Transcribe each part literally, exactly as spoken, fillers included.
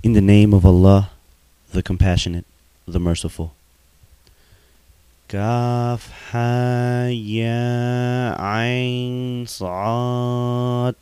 In the name of Allah, the Compassionate, the Merciful. Kaf ha ya ain Sa'ad.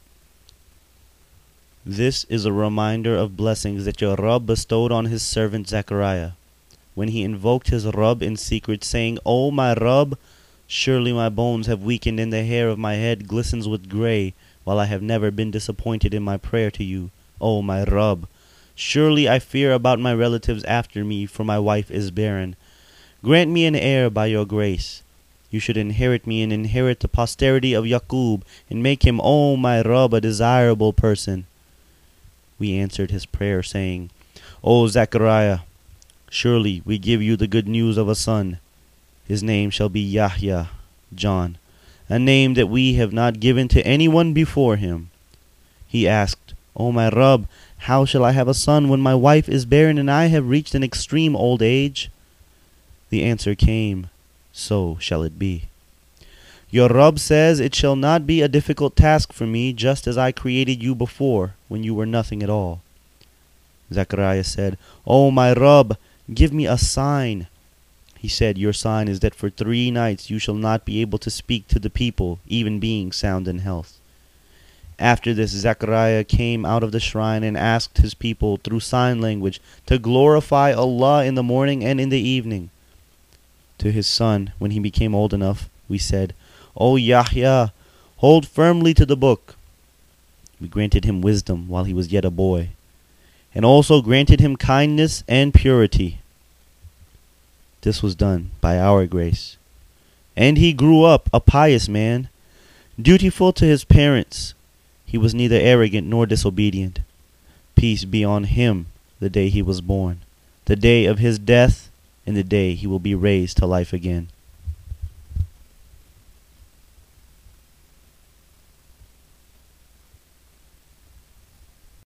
This is a reminder of blessings that your Rabb bestowed on his servant Zechariah, when he invoked his Rabb in secret, saying, O my Rabb, surely my bones have weakened and the hair of my head glistens with gray, while I have never been disappointed in my prayer to you, O my Rabb. Surely I fear about my relatives after me, for my wife is barren. Grant me an heir by your grace. You should inherit me and inherit the posterity of Yaqub, and make him, O my Rabb, a desirable person. We answered his prayer, saying, O Zechariah, surely we give you the good news of a son. His name shall be Yahya, John, a name that we have not given to anyone before him. He asked, O my Rabb, how shall I have a son when my wife is barren and I have reached an extreme old age? The answer came, so shall it be. Your Rabb says, it shall not be a difficult task for me, just as I created you before, when you were nothing at all. Zechariah said, O my Rabb, give me a sign. He said, your sign is that for three nights you shall not be able to speak to the people, even being sound in health. After this, Zechariah came out of the shrine and asked his people through sign language to glorify Allah in the morning and in the evening. To his son, when he became old enough, we said, O Yahya, hold firmly to the book. We granted him wisdom while he was yet a boy, and also granted him kindness and purity. This was done by our grace. And he grew up a pious man, dutiful to his parents. He was neither arrogant nor disobedient. Peace be on him the day he was born, the day of his death, and the day he will be raised to life again.